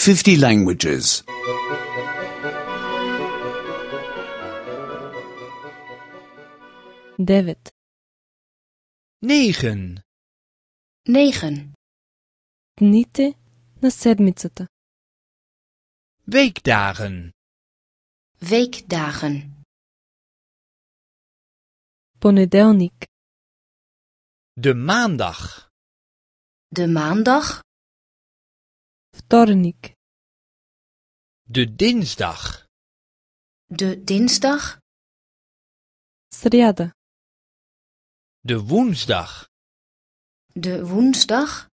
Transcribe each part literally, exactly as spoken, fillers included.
fifty languages. девет, negen. negen. дните на седмицата, Weekdagen. Weekdagen. понеделник, De maandag. De maandag. вторник, De dinsdag. De dinsdag. сряда, De woensdag. De woensdag.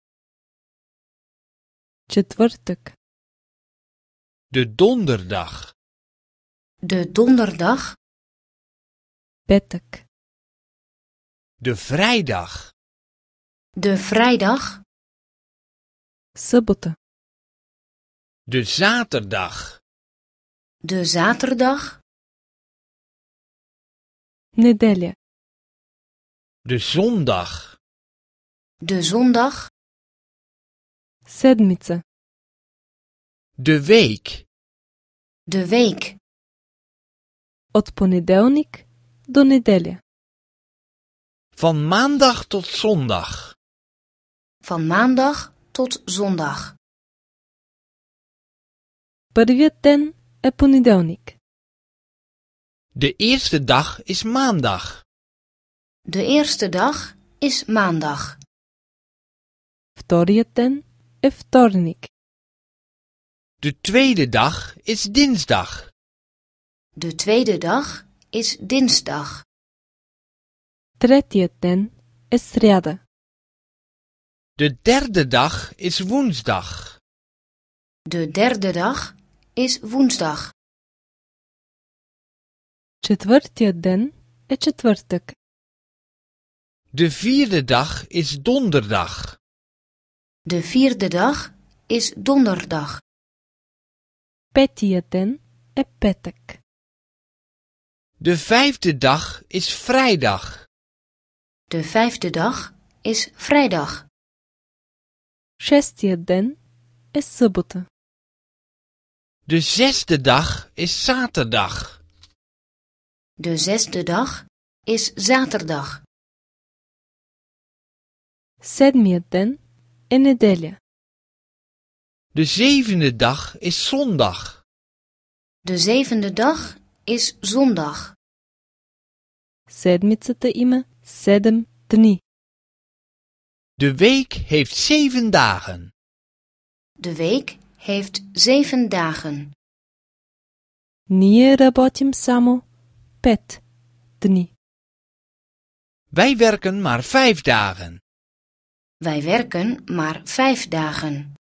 четвъртък, De donderdag. De donderdag. петък, De vrijdag. De vrijdag. събота, De zaterdag. De zaterdag. неделя, De zondag. De zondag. седмица, De week. De week. от понеделник до неделя, Van maandag tot zondag. Van maandag tot zondag. първият ден е понеделник, De eerste dag is maandag. De eerste dag is maandag. вторият ден е вторник, De tweede dag is dinsdag. De tweede dag is dinsdag. третият ден е сряда, De derde dag is woensdag. De derde dag is woensdag. четвъртият ден е четвъртък, De vierde dag is donderdag. De vierde dag is donderdag. петият ден е петък, De vijfde dag is vrijdag. De vijfde dag is vrijdag. шестият ден е събота, De zesde dag is zaterdag. De zesde dag is zaterdag. седмият ден е неделя, De zevende dag is zondag. De zevende dag is zondag. седмицата има седем дни, De week heeft zeven dagen. De week heeft zeven dagen. ние работим само пет дни. Wij werken maar vijf dagen. Wij werken maar vijf dagen.